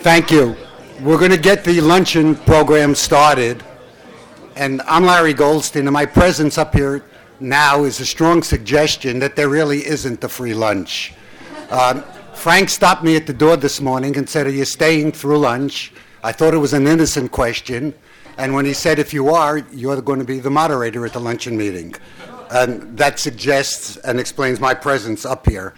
Thank you. We're going to get the luncheon program started. And I'm Larry Goldstein, and my presence up here now is a strong suggestion that there really isn't a free lunch. Frank stopped me at the door this morning and said, "Are you staying through lunch?" I thought it was an innocent question. And when he said, "If you are, you're going to be the moderator at the luncheon meeting." And that suggests and explains my presence up here.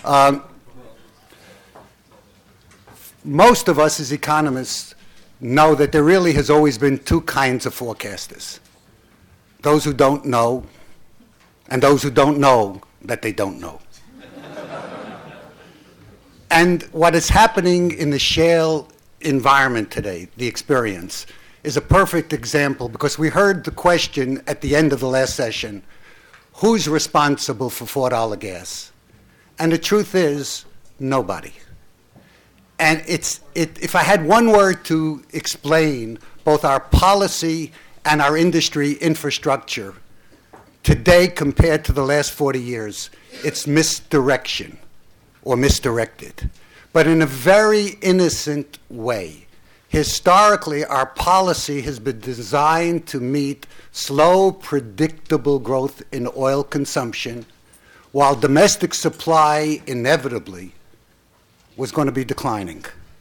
Most of us as economists know that there really has always been two kinds of forecasters. Those who don't know, and those who don't know that they don't know. And what is happening in the shale environment today, the experience, is a perfect example, because we heard the question at the end of the last session, who's responsible for $4 gas? And the truth is, nobody. And if I had one word to explain both our policy and our industry infrastructure today compared to the last 40 years, it's misdirection or misdirected, but in a very innocent way. Historically, our policy has been designed to meet slow, predictable growth in oil consumption, while domestic supply inevitably was going to be declining.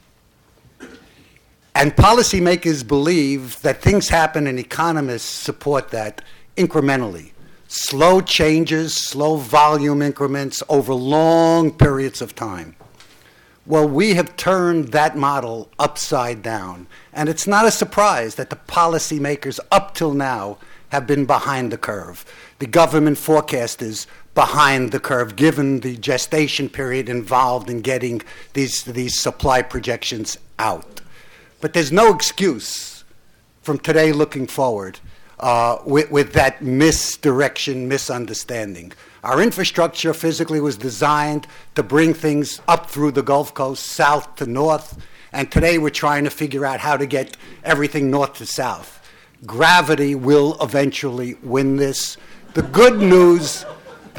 And policymakers believe that things happen, and economists support that incrementally. Slow changes, slow volume increments over long periods of time. Well, we have turned that model upside down. And it's not a surprise that the policymakers up till now have been behind the curve. The government forecasters behind the curve, given the gestation period involved in getting these supply projections out. But there's no excuse from today looking forward with that misdirection, misunderstanding. Our infrastructure physically was designed to bring things up through the Gulf Coast, south to north, and today we're trying to figure out how to get everything north to south. Gravity will eventually win this. The good news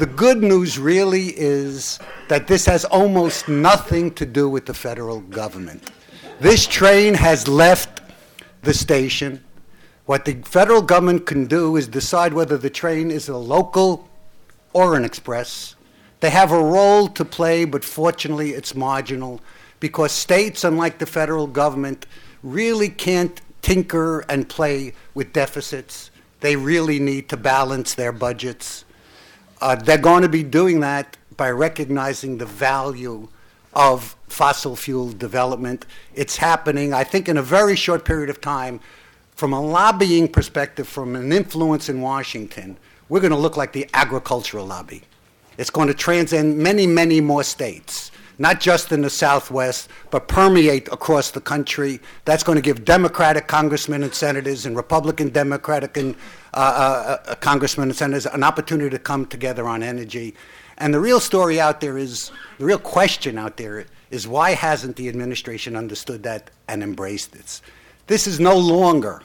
really is that this has almost nothing to do with the federal government. This train has left the station. What the federal government can do is decide whether the train is a local or an express. They have a role to play, but fortunately it's marginal, because states, unlike the federal government, really can't tinker and play with deficits. They really need to balance their budgets. They're going to be doing that by recognizing the value of fossil fuel development. It's happening, I think, in a very short period of time. From a lobbying perspective, from an influence in Washington, we're going to look like the agricultural lobby. It's going to transcend many, many more states, not just in the Southwest, but permeate across the country. That's going to give Democratic congressmen and senators and Republican Democratic and congressmen and senators an opportunity to come together on energy. And the real story out there is, the real question out there is, why hasn't the administration understood that and embraced it? This is no longer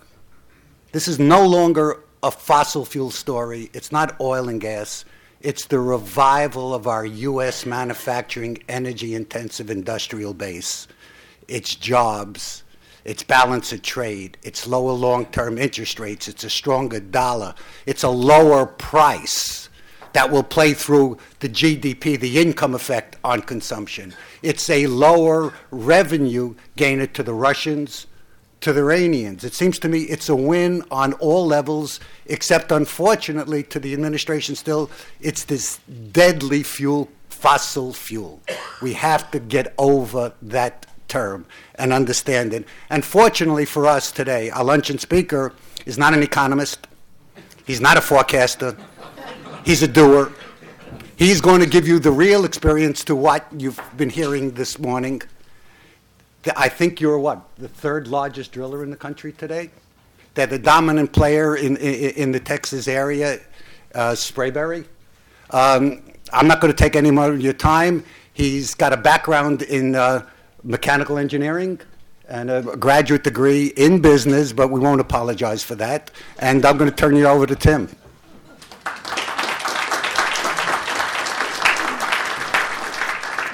a fossil fuel story. It's not oil and gas. It's the revival of our U.S. manufacturing, energy-intensive industrial base. It's jobs. It's balance of trade. It's lower long-term interest rates. It's a stronger dollar. It's a lower price that will play through the GDP, the income effect on consumption. It's a lower revenue gainer to the Russians, to the Iranians. It seems to me it's a win on all levels, except unfortunately to the administration still, it's this deadly fuel, fossil fuel. We have to get over that term and understand it. And fortunately for us today, our luncheon speaker is not an economist. He's not a forecaster. He's a doer. He's going to give you the real experience to what you've been hearing this morning. I think you're the third largest driller in the country today? They're the dominant player in the Texas area, Sprayberry. I'm not going to take any more of your time. He's got a background in mechanical engineering and a graduate degree in business, but we won't apologize for that. And I'm going to turn you over to Tim.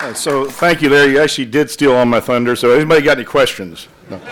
So thank you, Larry. You actually did steal all my thunder. So anybody got any questions?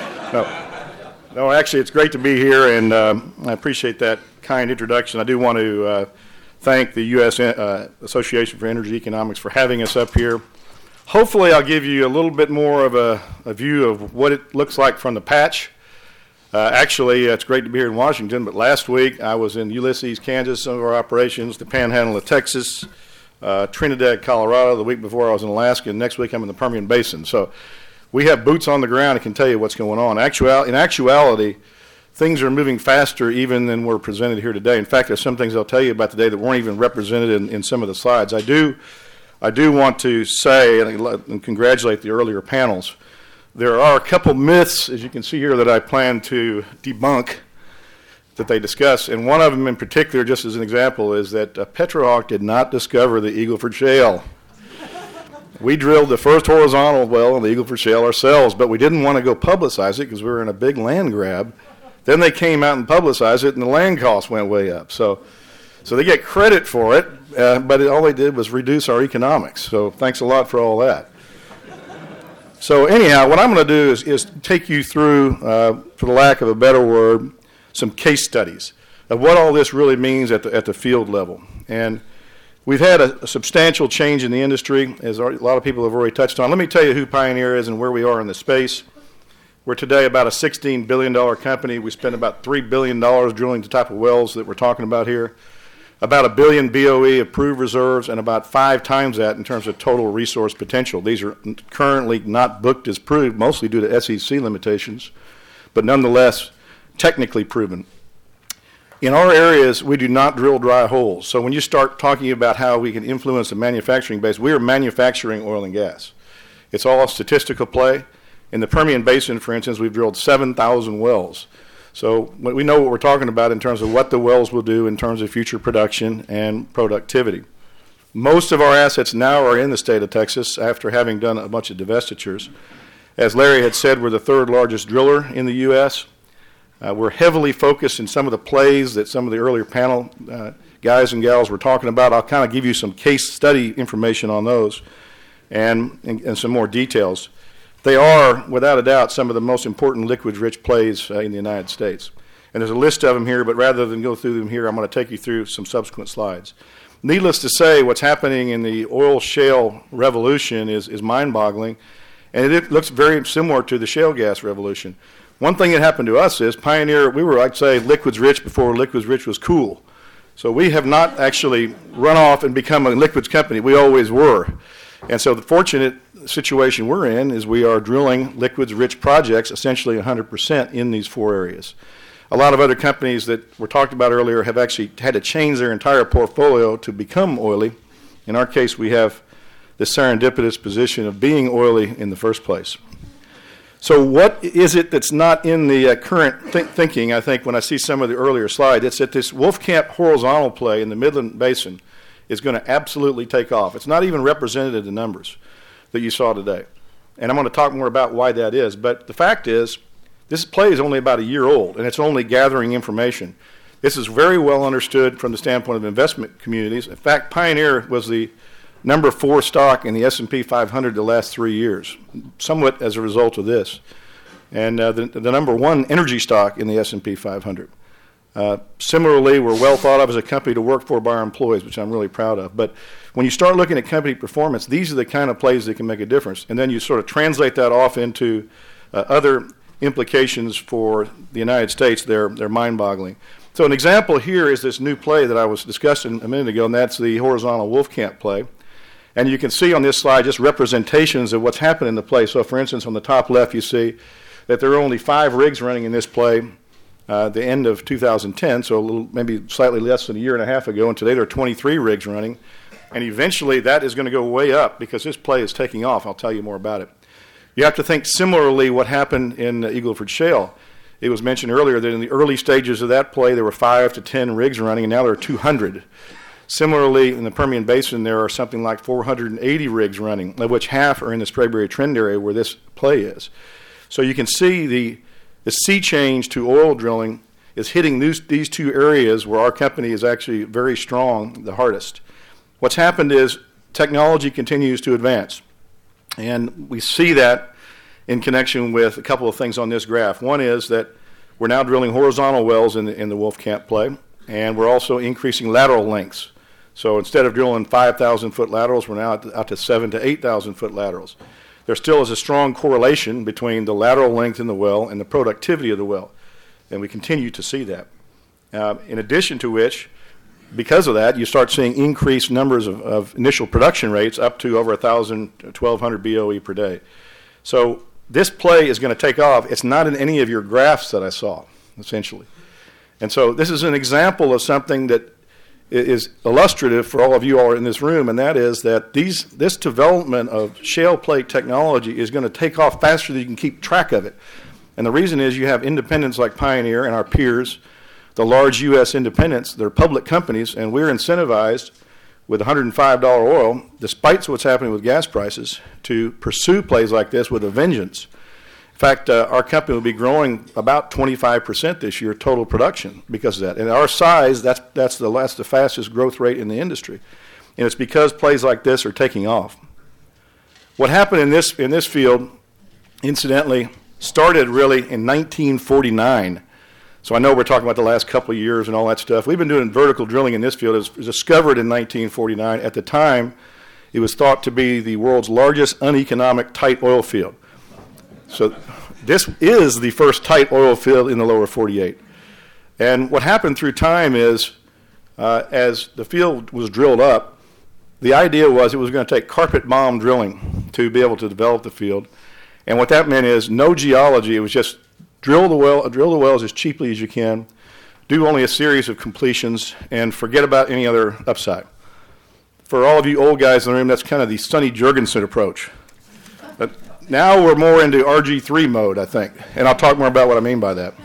No, actually, it's great to be here, and I appreciate that kind introduction. I do want to thank the U.S. Association for Energy Economics for having us up here. Hopefully, I'll give you a little bit more of a view of what it looks like from the patch. Actually, it's great to be here in Washington, but last week I was in Ulysses, Kansas, some of our operations, the Panhandle of Texas, Trinidad, Colorado. The week before I was in Alaska, and next week I'm in the Permian Basin. So we have boots on the ground and can tell you what's going on. In actuality, things are moving faster even than we're presented here today. In fact, there's some things I'll tell you about today that weren't even represented in some of the slides. I do want to say and congratulate the earlier panels. There are a couple myths, as you can see here, that I plan to debunk that they discuss. And one of them in particular, just as an example, is that Petrohawk did not discover the Eagle Ford Shale. We drilled the first horizontal well in the Eagle Ford Shale ourselves, but we didn't want to go publicize it because we were in a big land grab. Then they came out and publicized it, and the land costs went way up. So they get credit for it, but all they did was reduce our economics. So thanks a lot for all that. So anyhow, what I'm going to do is take you through, for the lack of a better word, some case studies of what all this really means at the field level. And we've had a substantial change in the industry, as a lot of people have already touched on. Let me tell you who Pioneer is and where we are in the space. We're today about a $16 billion company. We spend about $3 billion drilling the type of wells that we're talking about here. About 1 billion BOE approved reserves, and about 5 times that in terms of total resource potential. These are currently not booked as proved, mostly due to SEC limitations, but nonetheless technically proven. In our areas, we do not drill dry holes. So when you start talking about how we can influence the manufacturing base, we are manufacturing oil and gas. It's all a statistical play. In the Permian Basin, for instance, we've drilled 7,000 wells. So we know what we're talking about in terms of what the wells will do in terms of future production and productivity. Most of our assets now are in the state of Texas after having done a bunch of divestitures. As Larry had said, we're the 3rd largest driller in the U.S. We're heavily focused in some of the plays that some of the earlier panel guys and gals were talking about. I'll kind of give you some case study information on those and some more details. They are, without a doubt, some of the most important liquids-rich plays in the United States. And there's a list of them here, but rather than go through them here, I'm going to take you through some subsequent slides. Needless to say, what's happening in the oil shale revolution is mind-boggling, and it looks very similar to the shale gas revolution. One thing that happened to us is Pioneer, we were, I'd say, liquids-rich before liquids-rich was cool. So we have not actually run off and become a liquids company. We always were. And so the fortunate situation we're in is we are drilling liquids-rich projects, essentially 100% in these 4 areas. A lot of other companies that were talked about earlier have actually had to change their entire portfolio to become oily. In our case, we have the serendipitous position of being oily in the first place. So what is it that's not in the current thinking, I think, when I see some of the earlier slides? It's that this Wolfcamp horizontal play in the Midland Basin is going to absolutely take off. It's not even represented in the numbers that you saw today. And I'm going to talk more about why that is. But the fact is, this play is only about a year old, and it's only gathering information. This is very well understood from the standpoint of investment communities. In fact, Pioneer was the number 4 stock in the S&P 500 the last 3 years, somewhat as a result of this. And the number 1 energy stock in the S&P 500. Similarly, we're well thought of as a company to work for by our employees, which I'm really proud of. But when you start looking at company performance, these are the kind of plays that can make a difference. And then you sort of translate that off into other implications for the United States. They're mind-boggling. So an example here is this new play that I was discussing a minute ago, and that's the horizontal Wolfcamp play. And you can see on this slide just representations of what's happened in the play. So, for instance, on the top left, you see that there are only 5 rigs running in this play the end of 2010, so a little, maybe slightly less than a year and a half ago, and today there are 23 rigs running. And eventually that is going to go way up because this play is taking off. I'll tell you more about it. You have to think similarly what happened in Eagle Ford Shale. It was mentioned earlier that in the early stages of that play there were 5 to 10 rigs running, and now there are 200. Similarly, in the Permian Basin, there are something like 480 rigs running, of which half are in the Spraberry Trend area where this play is. So you can see the sea change to oil drilling is hitting these 2 areas where our company is actually very strong, the hardest. What's happened is technology continues to advance. And we see that in connection with a couple of things on this graph. One is that we're now drilling horizontal wells in the Wolfcamp play, and we're also increasing lateral lengths. So instead of drilling 5,000-foot laterals, we're now out to 7,000 to 8,000-foot laterals. There still is a strong correlation between the lateral length in the well and the productivity of the well, and we continue to see that. In addition to which, because of that, you start seeing increased numbers of initial production rates up to over 1,000, 1,200 BOE per day. So this play is going to take off. It's not in any of your graphs that I saw, essentially. And so this is an example of something that is illustrative for all of you all in this room, and that is that this development of shale play technology is going to take off faster than you can keep track of it. And the reason is you have independents like Pioneer and our peers, the large U.S. independents. They're public companies, and we're incentivized with $105 oil, despite what's happening with gas prices, to pursue plays like this with a vengeance. In fact, our company will be growing about 25% this year total production because of that. And our size, that's the fastest growth rate in the industry. And it's because plays like this are taking off. What happened in this field, incidentally, started really in 1949. So I know we're talking about the last couple of years and all that stuff. We've been doing vertical drilling in this field. It was discovered in 1949. At the time, it was thought to be the world's largest uneconomic tight oil field. So this is the first tight oil field in the lower 48. And what happened through time is, as the field was drilled up, the idea was it was going to take carpet bomb drilling to be able to develop the field. And what that meant is no geology. It was just drill the wells as cheaply as you can, do only a series of completions, and forget about any other upside. For all of you old guys in the room, that's kind of the Sonny Jurgensen approach. But now we're more into RG3 mode, I think, and I'll talk more about what I mean by that.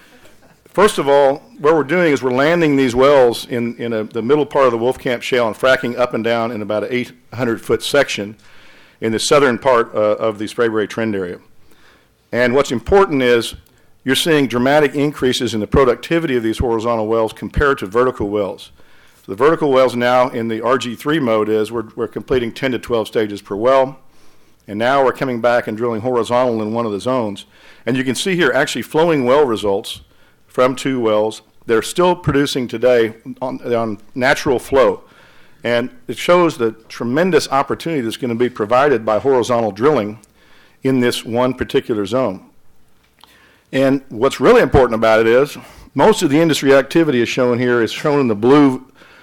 First of all, what we're doing is we're landing these wells in the middle part of the Wolfcamp Shale and fracking up and down in about an 800-foot section in the southern part of the Spraberry Trend area. And what's important is you're seeing dramatic increases in the productivity of these horizontal wells compared to vertical wells. So the vertical wells now in the RG3 mode is we're completing 10 to 12 stages per well. And now we're coming back and drilling horizontal in one of the zones. And you can see here actually flowing well results from 2 wells. They're still producing today on natural flow. And it shows the tremendous opportunity that's going to be provided by horizontal drilling in this one particular zone. And what's really important about it is most of the industry activity is shown here is shown in the blue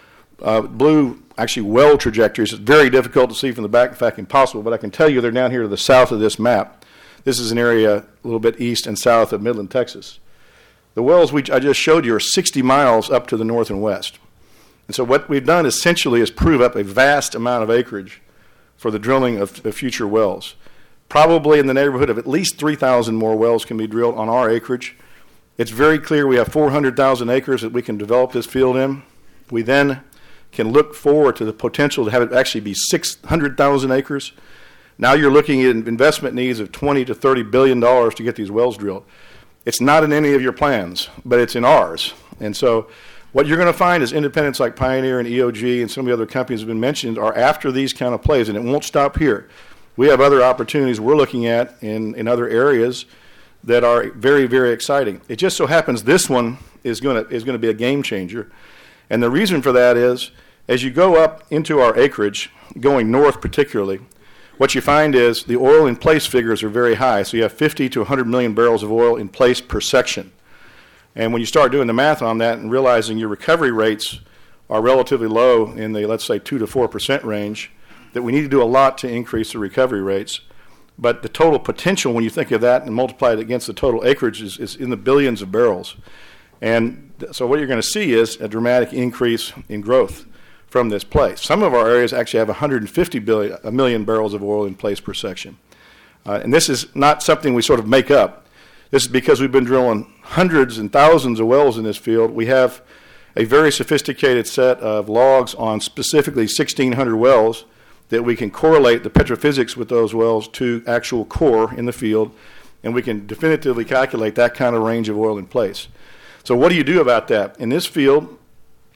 actually well trajectories. It's very difficult to see from the back, in fact impossible, but I can tell you they're down here to the south of this map. This is an area a little bit east and south of Midland, Texas. The wells I just showed you are 60 miles up to the north and west. And so what we've done essentially is prove up a vast amount of acreage for the drilling of future wells. Probably in the neighborhood of at least 3,000 more wells can be drilled on our acreage. It's very clear we have 400,000 acres that we can develop this field in. We then can look forward to the potential to have it actually be 600,000 acres. Now you're looking at investment needs of $20 to $30 billion to get these wells drilled. It's not in any of your plans, but it's in ours. And so what you're going to find is independents like Pioneer and EOG and some of the other companies that have been mentioned are after these kind of plays, and it won't stop here. We have other opportunities we're looking at in other areas that are very, very exciting. It just so happens this one is going to be a game changer. And the reason for that is as you go up into our acreage, going north particularly, what you find is the oil in place figures are very high. So you have 50 to 100 million barrels of oil in place per section. And when you start doing the math on that and realizing your recovery rates are relatively low in the, let's say, 2 to 4% range, that we need to do a lot to increase the recovery rates. But the total potential, when you think of that and multiply it against the total acreage, is in the billions of barrels. And so what you're going to see is a dramatic increase in growth from this place. Some of our areas actually have 150 million barrels of oil in place per section. And this is not something we sort of make up. This is because we've been drilling hundreds and thousands of wells in this field. We have a very sophisticated set of logs on specifically 1,600 wells that we can correlate the petrophysics with those wells to actual core in the field, and we can definitively calculate that kind of range of oil in place. So what do you do about that? In this field,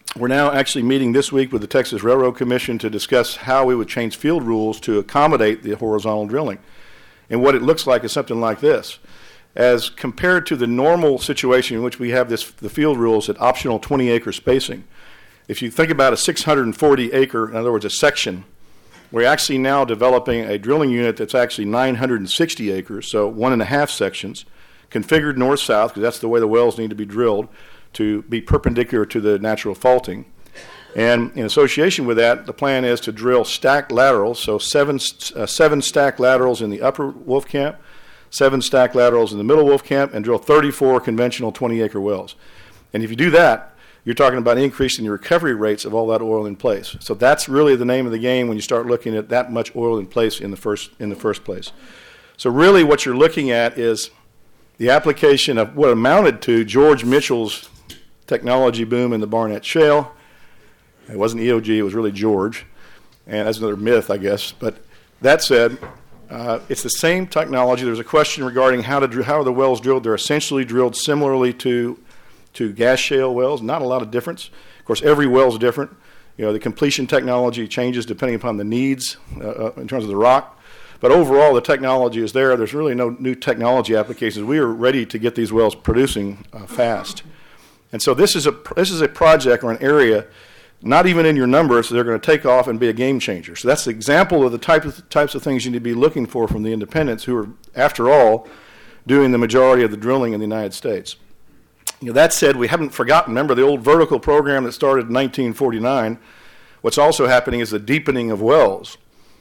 We're now actually meeting this week with the Texas Railroad Commission to discuss how we would change field rules to accommodate the horizontal drilling. And what it looks like is something like this. As compared to the normal situation in which we have the field rules at optional 20-acre spacing, if you think about a 640-acre, in other words, a section, we're actually now developing a drilling unit that's actually 960 acres, so 1.5 sections, configured north-south, because that's the way the wells need to be drilled, to be perpendicular to the natural faulting. And in association with that, the plan is to drill stacked laterals, so seven stacked laterals in the upper Wolfcamp, 7 stacked laterals in the middle Wolfcamp, and drill 34 conventional 20-acre wells. And if you do that, you're talking about increasing the recovery rates of all that oil in place. So that's really the name of the game when you start looking at that much oil in place in the first place. So really what you're looking at is the application of what amounted to George Mitchell's technology boom in the Barnett Shale. It wasn't EOG, it was really George. And that's another myth, I guess. But that said, it's the same technology. There's a question regarding how are the wells drilled. They're essentially drilled similarly to gas shale wells. Not a lot of difference. Of course, every well is different. You know, the completion technology changes depending upon the needs in terms of the rock. But overall, the technology is there. There's really no new technology applications. We are ready to get these wells producing fast. And so this is a project or an area, not even in your numbers, they're going to take off and be a game changer. So that's the example of the types of things you need to be looking for from the independents who are, after all, doing the majority of the drilling in the United States. You know, that said, we haven't forgotten. Remember the old vertical program that started in 1949? What's also happening is the deepening of wells.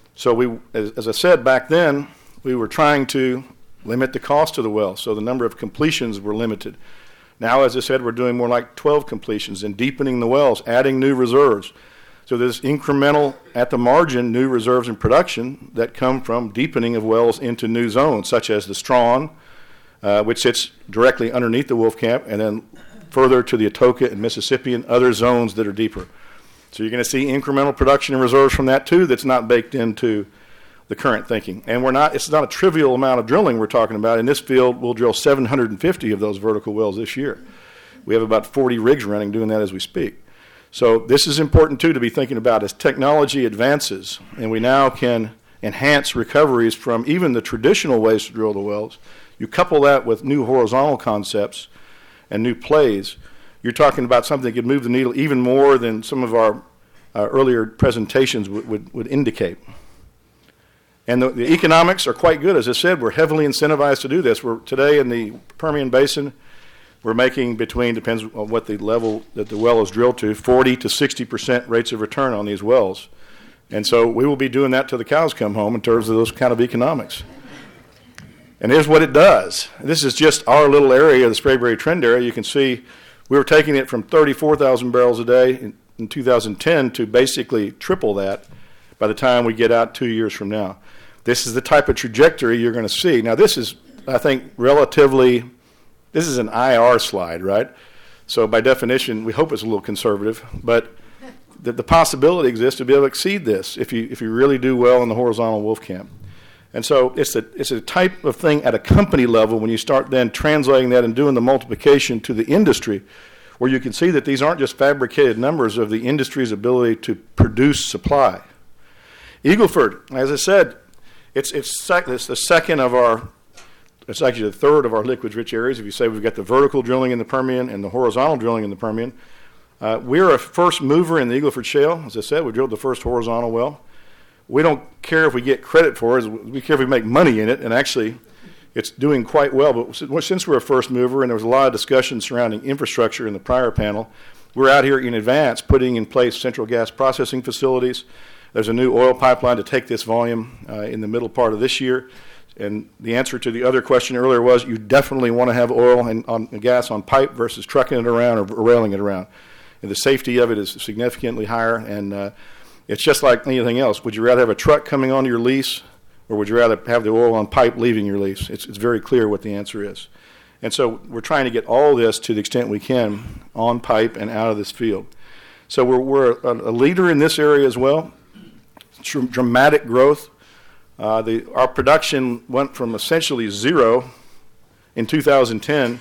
So as I said back then, we were trying to limit the cost of the well, so the number of completions were limited. Now, as I said, we're doing more like 12 completions and deepening the wells, adding new reserves. So there's incremental, at the margin, new reserves in production that come from deepening of wells into new zones, such as the Strawn, which sits directly underneath the Wolfcamp, and then further to the Atoka and Mississippi and other zones that are deeper. So you're going to see incremental production and reserves from that, too, that's not baked into the current thinking. And it's not a trivial amount of drilling we're talking about. In this field, we'll drill 750 of those vertical wells this year. We have about 40 rigs running doing that as we speak. So this is important, too, to be thinking about as technology advances, and we now can enhance recoveries from even the traditional ways to drill the wells. You couple that with new horizontal concepts and new plays, you're talking about something that could move the needle even more than some of our earlier presentations would indicate. And the economics are quite good. As I said, we're heavily incentivized to do this. We're today in the Permian Basin, we're making depends on what the level that the well is drilled to, 40 to 60% rates of return on these wells. And so we will be doing that till the cows come home in terms of those kind of economics. And here's what it does. This is just our little area, the Spraberry Trend area. You can see we were taking it from 34,000 barrels a day in 2010 to basically triple that by the time we get out 2 years from now. This is the type of trajectory you're going to see. Now, this is, I think, this is an IR slide, right? So by definition, we hope it's a little conservative, but the possibility exists to be able to exceed this if you really do well in the horizontal Wolfcamp. And so it's a type of thing at a company level when you start then translating that and doing the multiplication to the industry, where you can see that these aren't just fabricated numbers of the industry's ability to produce supply. Eagle Ford, as I said, it's the second of our, it's actually the third of our liquids-rich areas. If you say we've got the vertical drilling in the Permian and the horizontal drilling in the Permian, we're a first mover in the Eagle Ford Shale. As I said, we drilled the first horizontal well. We don't care if we get credit for it. We care if we make money in it, and actually it's doing quite well. But since we're a first mover, and there was a lot of discussion surrounding infrastructure in the prior panel, we're out here in advance putting in place central gas processing facilities. There's a new oil pipeline to take this volume in the middle part of this year. And the answer to the other question earlier was you definitely want to have oil and gas on pipe versus trucking it around or railing it around. And the safety of it is significantly higher, and it's just like anything else. Would you rather have a truck coming onto your lease, or would you rather have the oil on pipe leaving your lease? It's very clear what the answer is. And so we're trying to get all this to the extent we can on pipe and out of this field. So we're a leader in this area as well. Dramatic growth. Our production went from essentially zero in 2010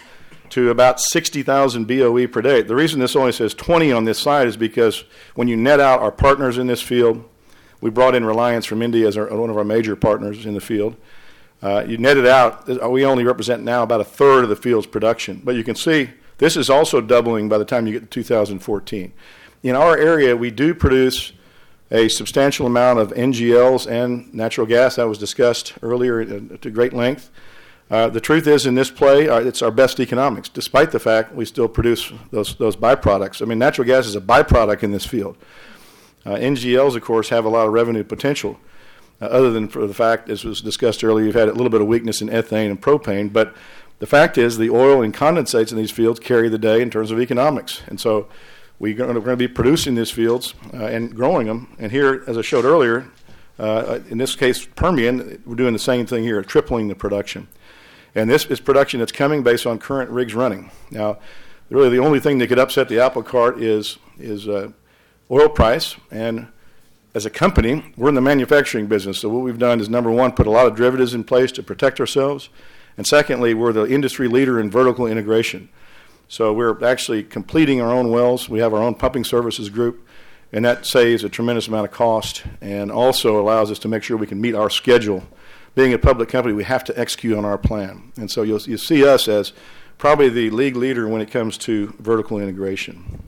to about 60,000 BOE per day. The reason this only says 20 on this side is because when you net out our partners in this field, we brought in Reliance from India as one of our major partners in the field. You net it out, we only represent now about a third of the field's production. But you can see this is also doubling by the time you get to 2014. In our area, we do produce a substantial amount of NGLs and natural gas. That was discussed earlier to great length. The truth is, in this play, it's our best economics, despite the fact we still produce those byproducts. I mean, natural gas is a byproduct in this field. NGLs, of course, have a lot of revenue potential, other than for the fact, as was discussed earlier, you've had a little bit of weakness in ethane and propane. But the fact is, the oil and condensates in these fields carry the day in terms of economics. And so we're going to be producing these fields and growing them. And here, as I showed earlier, in this case, Permian, we're doing the same thing here, tripling the production. And this is production that's coming based on current rigs running. Now, really the only thing that could upset the apple cart is oil price. And as a company, we're in the manufacturing business. So what we've done is, number one, put a lot of derivatives in place to protect ourselves. And secondly, we're the industry leader in vertical integration. So we're actually completing our own wells. We have our own pumping services group, and that saves a tremendous amount of cost and also allows us to make sure we can meet our schedule. Being a public company, we have to execute on our plan. And so you'll see us as probably the league leader when it comes to vertical integration.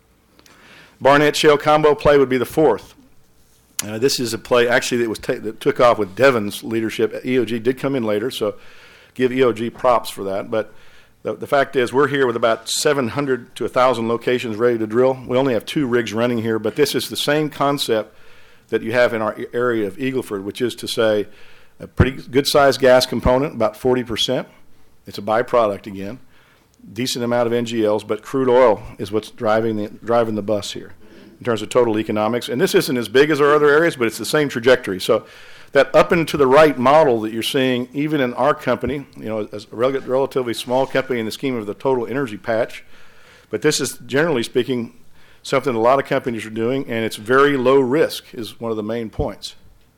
Barnett Shale combo play would be the fourth. This is a play actually that took off with Devon's leadership. EOG did come in later, so give EOG props for that. But the fact is, we're here with about 700 to 1,000 locations ready to drill. We only have 2 rigs running here, but this is the same concept that you have in our area of Eagle Ford, which is to say a pretty good-sized gas component, about 40%. It's a byproduct again. Decent amount of NGLs, but crude oil is what's driving the bus here in terms of total economics. And this isn't as big as our other areas, but it's the same trajectory. So that up and to the right model that you're seeing, even in our company, as a relatively small company in the scheme of the total energy patch, but this is, generally speaking, something a lot of companies are doing, and it's very low risk is one of the main points.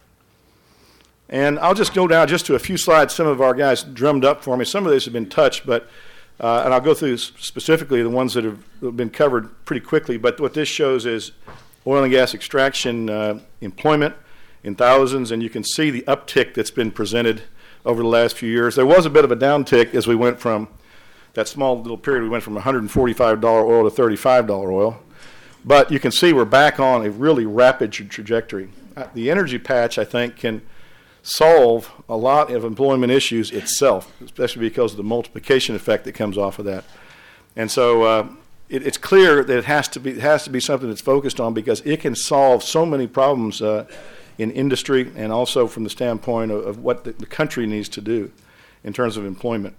And I'll just go down just to a few slides some of our guys drummed up for me. Some of these have been touched, but and I'll go through specifically the ones that have been covered pretty quickly. But what this shows is oil and gas extraction employment in thousands, and you can see the uptick that's been presented over the last few years. There was a bit of a downtick as we went from that small little period. We went from $145 oil to $35 oil. But you can see we're back on a really rapid trajectory. The energy patch, I think, can solve a lot of employment issues itself, especially because of the multiplication effect that comes off of that. And so it's clear that it has to be something that's focused on, because it can solve so many problems in industry and also from the standpoint of what the country needs to do in terms of employment.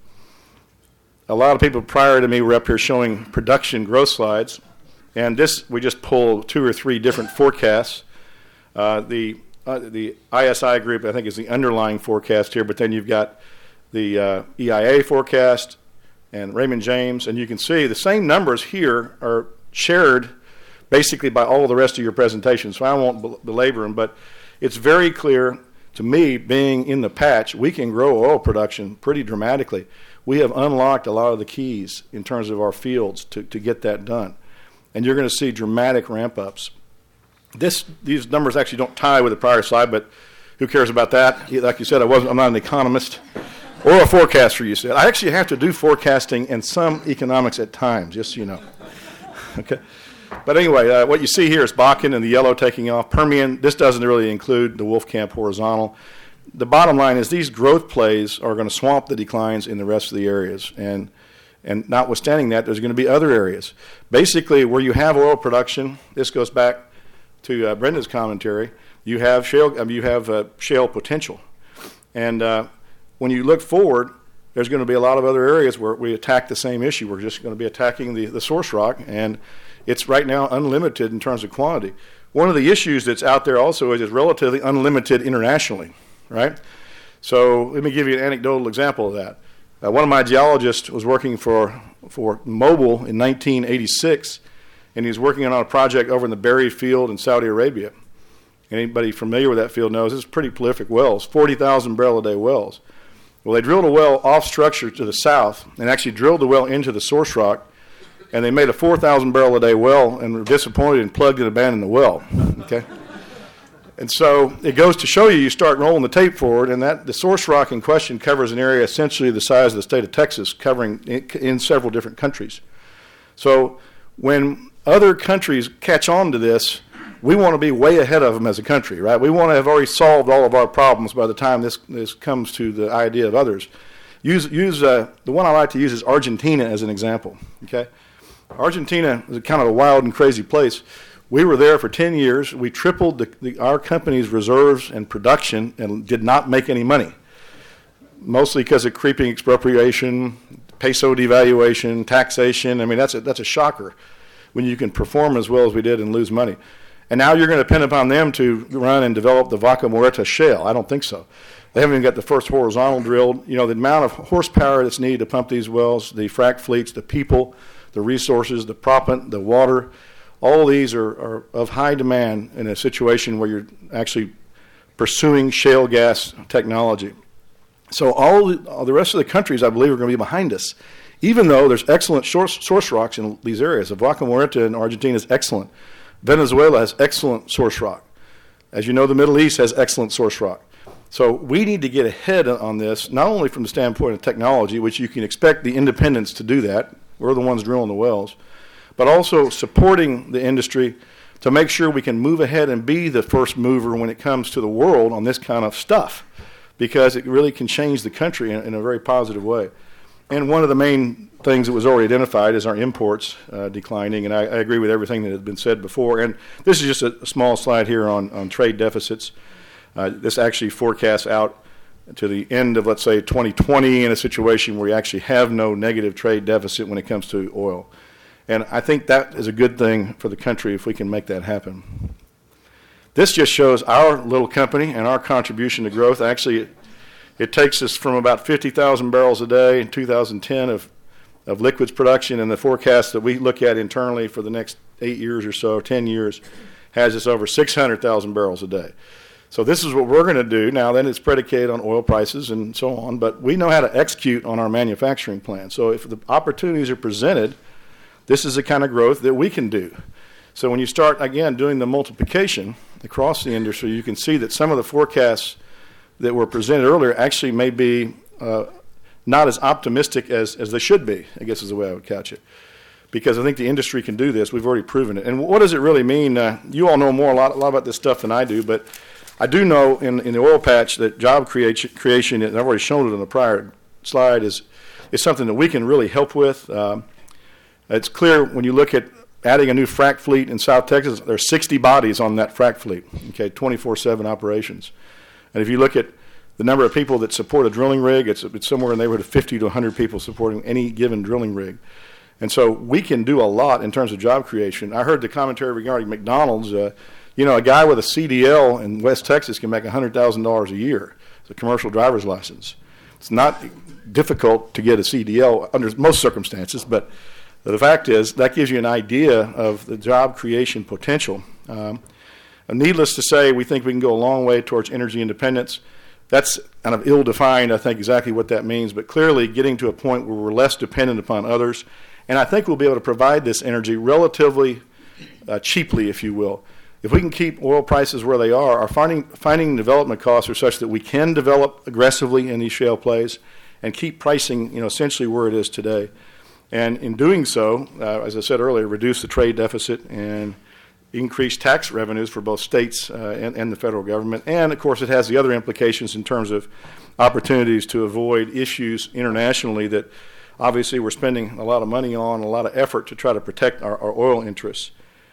A lot of people prior to me were up here showing production growth slides, and this we just pulled 2 or 3 different forecasts. The ISI group, I think, is the underlying forecast here, but then you've got the EIA forecast and Raymond James, and you can see the same numbers here are shared basically by all the rest of your presentations, so I won't belabor them, but it's very clear to me, being in the patch, we can grow oil production pretty dramatically. We have unlocked a lot of the keys in terms of our fields to get that done, and you're going to see dramatic ramp-ups. These numbers actually don't tie with the prior slide, but who cares about that? Like you said, I'm not an economist or a forecaster, you said. I actually have to do forecasting and some economics at times, just so you know. Okay. But anyway, what you see here is Bakken and the yellow taking off. Permian, this doesn't really include the Wolfcamp horizontal. The bottom line is these growth plays are going to swamp the declines in the rest of the areas. And notwithstanding that, there's going to be other areas. Basically, where you have oil production, this goes back to Brenda's commentary, you have shale potential. And when you look forward, there's going to be a lot of other areas where we attack the same issue. We're just going to be attacking the source rock, and it's right now unlimited in terms of quantity. One of the issues that's out there also is it's relatively unlimited internationally, right? So let me give you an anecdotal example of that. One of my geologists was working for Mobil in 1986, and he's working on a project over in the Berry Field in Saudi Arabia. Anybody familiar with that field knows it's pretty prolific wells, 40,000 barrel a day wells. Well, they drilled a well off structure to the south and actually drilled the well into the source rock, and they made a 4,000 barrel a day well and were disappointed and plugged and abandoned the well. Okay? And so it goes to show you, you start rolling the tape forward, and that the source rock in question covers an area essentially the size of the state of Texas, covering in several different countries. So when other countries catch on to this, we want to be way ahead of them as a country, right? We want to have already solved all of our problems by the time this comes to the idea of others. The one I like to use is Argentina as an example, okay? Argentina is kind of a wild and crazy place. We were there for 10 years. We tripled our company's reserves and production and did not make any money, mostly because of creeping expropriation, peso devaluation, taxation. I mean, that's a shocker when you can perform as well as we did and lose money. And now you're going to depend upon them to run and develop the Vaca Muerta shale. I don't think so. They haven't even got the first horizontal drilled. You know, the amount of horsepower that's needed to pump these wells, the frac fleets, the people, the resources, the proppant, the water, all these are of high demand in a situation where you're actually pursuing shale gas technology. So all the rest of the countries, I believe, are going to be behind us, even though there's excellent source rocks in these areas. The Vaca Muerta in Argentina is excellent. Venezuela has excellent source rock. As you know, the Middle East has excellent source rock. So we need to get ahead on this, not only from the standpoint of technology, which you can expect the independents to do that. We're the ones drilling the wells. But also supporting the industry to make sure we can move ahead and be the first mover when it comes to the world on this kind of stuff, because it really can change the country in a very positive way. And one of the main things that was already identified is our imports declining, and I agree with everything that has been said before. And this is just a small slide here on trade deficits. This actually forecasts out to the end of, let's say, 2020 in a situation where we actually have no negative trade deficit when it comes to oil. And I think that is a good thing for the country if we can make that happen. This just shows our little company and our contribution to growth. Actually, it takes us from about 50,000 barrels a day in 2010 of liquids production, and the forecast that we look at internally for the next 8 years or so, 10 years, has us over 600,000 barrels a day. So this is what we're going to do. Now, then it's predicated on oil prices and so on, but we know how to execute on our manufacturing plan. So if the opportunities are presented, this is the kind of growth that we can do. So when you start, again, doing the multiplication across the industry, you can see that some of the forecasts that were presented earlier actually may be not as optimistic as they should be, I guess is the way I would couch it. Because I think the industry can do this. We've already proven it. And what does it really mean? You all know a lot about this stuff than I do, but I do know in the oil patch that job creation, and I've already shown it on the prior slide, is something that we can really help with. It's clear when you look at adding a new frac fleet in South Texas, there are 60 bodies on that frac fleet, okay, 24/7 operations. And if you look at the number of people that support a drilling rig, it's somewhere in the neighborhood of 50 to 100 people supporting any given drilling rig. And so we can do a lot in terms of job creation. I heard the commentary regarding McDonald's. A guy with a CDL in West Texas can make $100,000 a year. It's a commercial driver's license. It's not difficult to get a CDL under most circumstances, but the fact is that gives you an idea of the job creation potential. Needless to say, we think we can go a long way towards energy independence. That's kind of ill-defined, I think, exactly what that means, but clearly getting to a point where we're less dependent upon others. And I think we'll be able to provide this energy relatively cheaply, if you will. If we can keep oil prices where they are, our finding development costs are such that we can develop aggressively in these shale plays and keep pricing, essentially where it is today. And in doing so, as I said earlier, reduce the trade deficit and increase tax revenues for both states and the federal government. And, of course, it has the other implications in terms of opportunities to avoid issues internationally that obviously we're spending a lot of money on, a lot of effort to try to protect our oil interests.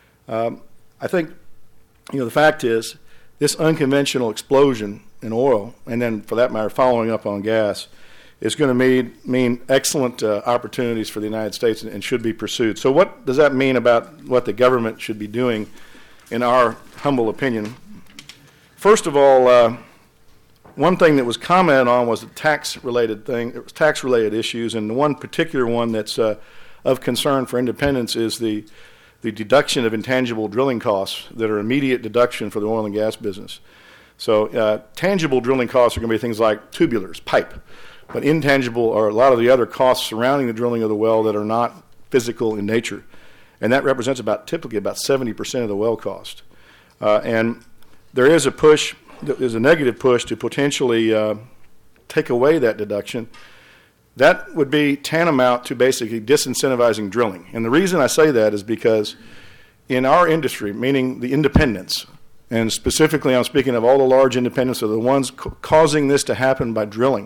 I think, the fact is this unconventional explosion in oil, and then for that matter following up on gas, is going to mean excellent opportunities for the United States and should be pursued. So what does that mean about what the government should be doing, in our humble opinion? First of all, one thing that was commented on was the tax-related thing. It was tax-related issues, and the one particular one that's of concern for independents is the deduction of intangible drilling costs that are immediate deduction for the oil and gas business. So tangible drilling costs are going to be things like tubulars, pipe. but intangible are a lot of the other costs surrounding the drilling of the well that are not physical in nature. And that represents typically about 70% of the well cost. And there is there's a negative push to potentially take away that deduction. That would be tantamount to basically disincentivizing drilling. And the reason I say that is because in our industry, meaning the independents, and specifically I'm speaking of all the large independents are the ones causing this to happen by drilling,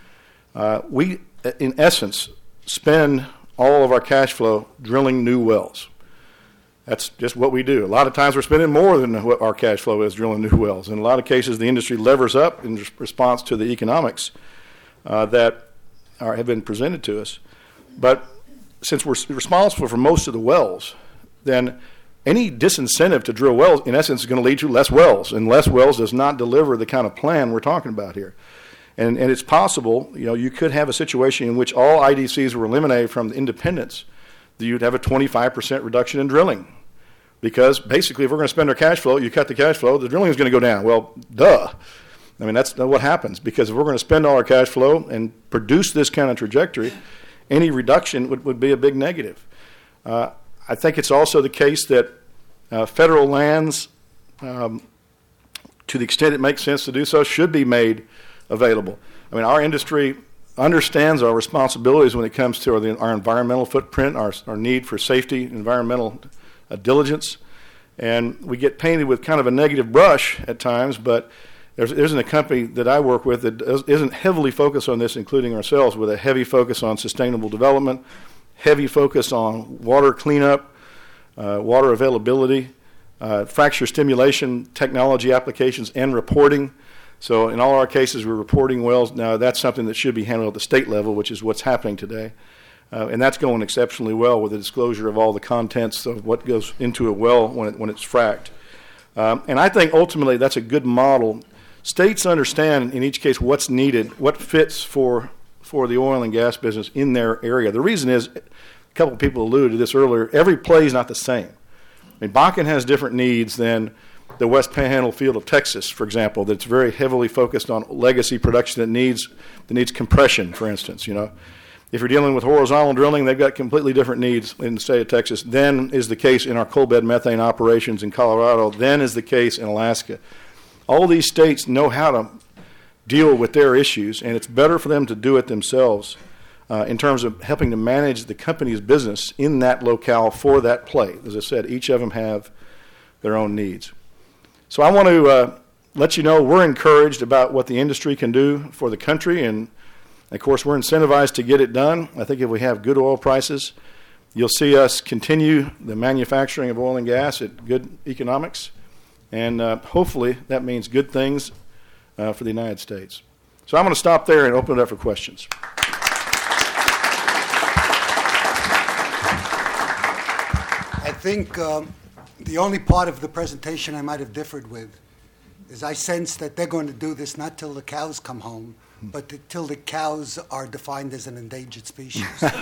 we, in essence, spend all of our cash flow drilling new wells. That's just what we do. A lot of times we're spending more than what our cash flow is drilling new wells. In a lot of cases, the industry levers up in response to the economics that have been presented to us. But since we're responsible for most of the wells, then any disincentive to drill wells, in essence, is going to lead to less wells, and less wells does not deliver the kind of plan we're talking about here. And it's possible, you could have a situation in which all IDCs were eliminated from the independents, that you'd have a 25% reduction in drilling. Because basically, if we're going to spend our cash flow, you cut the cash flow, the drilling is going to go down. Well, duh. I mean, that's what happens. Because if we're going to spend all our cash flow and produce this kind of trajectory, any reduction would be a big negative. I think it's also the case that federal lands, to the extent it makes sense to do so, should be made available. I mean, our industry understands our responsibilities when it comes to our environmental footprint, our need for safety, environmental diligence, and we get painted with kind of a negative brush at times, but there isn't a company that I work with that isn't heavily focused on this, including ourselves, with a heavy focus on sustainable development, heavy focus on water cleanup, water availability, fracture stimulation technology applications, and reporting. So in all our cases, we're reporting wells. Now, that's something that should be handled at the state level, which is what's happening today. And that's going exceptionally well with the disclosure of all the contents of what goes into a well when it's fracked. And I think ultimately that's a good model. States understand in each case what's needed, what fits for the oil and gas business in their area. The reason is, a couple of people alluded to this earlier, every play is not the same. I mean, Bakken has different needs than the West Panhandle field of Texas, for example, that's very heavily focused on legacy production that needs compression, for instance. If you're dealing with horizontal drilling, they've got completely different needs in the state of Texas than is the case in our coal bed methane operations in Colorado, than is the case in Alaska. All these states know how to deal with their issues, and it's better for them to do it themselves in terms of helping to manage the company's business in that locale for that play. As I said, each of them have their own needs. So I want to let you know we're encouraged about what the industry can do for the country, and of course we're incentivized to get it done. I think if we have good oil prices, you'll see us continue the manufacturing of oil and gas at good economics, and hopefully that means good things for the United States. So I'm going to stop there and open it up for questions. I think the only part of the presentation I might have differed with is I sense that they're going to do this not till the cows come home, but till the cows are defined as an endangered species.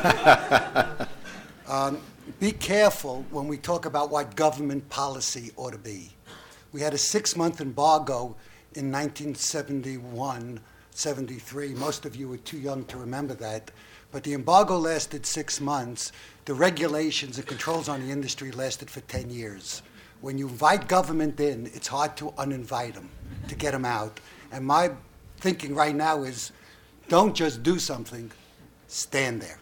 Be careful when we talk about what government policy ought to be. We had a 6-month embargo in 1971, 73. Most of you were too young to remember that. But the embargo lasted 6 months. The regulations and controls on the industry lasted for 10 years. When you invite government in, it's hard to uninvite them, to get them out. And my thinking right now is, don't just do something, stand there.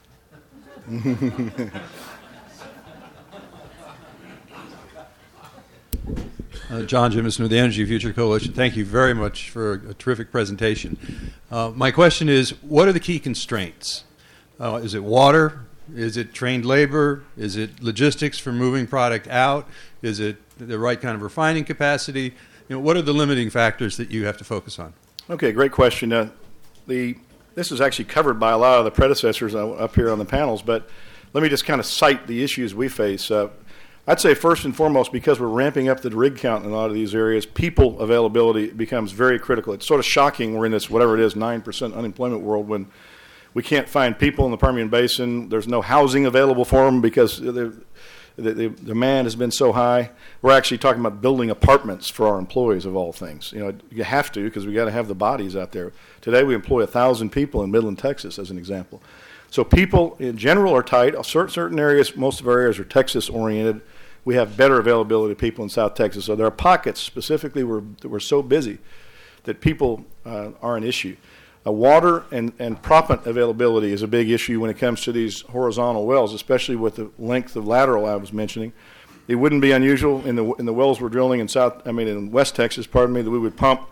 John Jimison with the Energy Future Coalition. Thank you very much for a terrific presentation. My question is, what are the key constraints? Is it water? Is it trained labor? Is it logistics for moving product out? Is it the right kind of refining capacity? What are the limiting factors that you have to focus on? Okay, great question. This is actually covered by a lot of the predecessors up here on the panels, but let me just kind of cite the issues we face. I'd say first and foremost, because we're ramping up the rig count in a lot of these areas, people availability becomes very critical. It's sort of shocking we're in this, whatever it is, 9% unemployment world when we can't find people in the Permian Basin. There's no housing available for them because the demand has been so high. We're actually talking about building apartments for our employees, of all things. You have to, because we got to have the bodies out there. Today we employ 1,000 people in Midland, Texas, as an example. So people in general are tight. Certain areas, most of our areas are Texas-oriented. We have better availability of people in South Texas. So there are pockets specifically where we're so busy that people are an issue. Water and proppant availability is a big issue when it comes to these horizontal wells, especially with the length of lateral I was mentioning. It wouldn't be unusual in the wells we're drilling in West Texas, that we would pump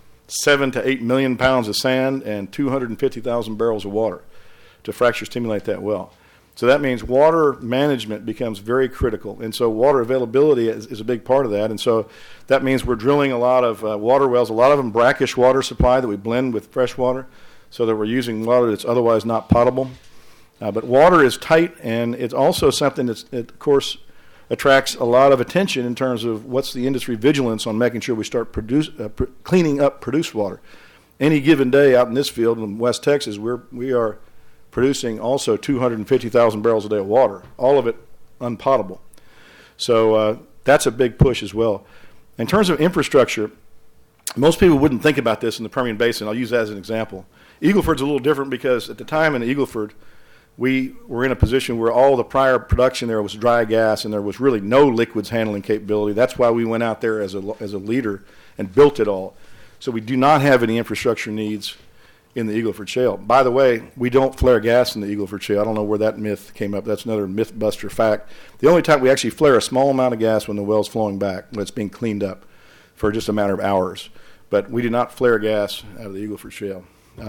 7 to 8 million pounds of sand and 250,000 barrels of water to fracture stimulate that well. So that means water management becomes very critical, and so water availability is a big part of that. And so that means we're drilling a lot of water wells, a lot of them brackish water supply that we blend with fresh water, so that we're using water that's otherwise not potable. But water is tight, and it's also something that, of course, attracts a lot of attention in terms of what's the industry vigilance on making sure we start cleaning up produced water. Any given day out in this field in West Texas, we are producing also 250,000 barrels a day of water, all of it unpotable. So that's a big push as well. In terms of infrastructure, most people wouldn't think about this in the Permian Basin. I'll use that as an example. Eagle Ford's a little different because at the time in Eagle Ford, we were in a position where all the prior production there was dry gas and there was really no liquids handling capability. That's why we went out there as a leader and built it all. So we do not have any infrastructure needs in the Eagle Ford Shale. By the way, we don't flare gas in the Eagle Ford Shale. I don't know where that myth came up. That's another myth-buster fact. The only time we actually flare a small amount of gas when the well's flowing back, when it's being cleaned up for just a matter of hours. But we do not flare gas out of the Eagle Ford Shale.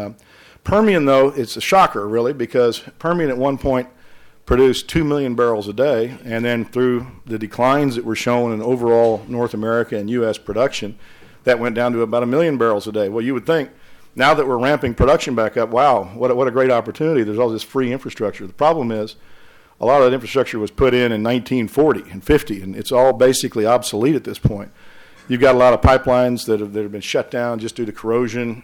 Permian, though, it's a shocker, really, because Permian at one point produced 2 million barrels a day, and then through the declines that were shown in overall North America and U.S. production, that went down to about 1 million barrels a day. Well, you would think, now that we're ramping production back up, wow, what a great opportunity. There's all this free infrastructure. The problem is a lot of that infrastructure was put in 1940 and 50, and it's all basically obsolete at this point. You've got a lot of pipelines that have been shut down just due to corrosion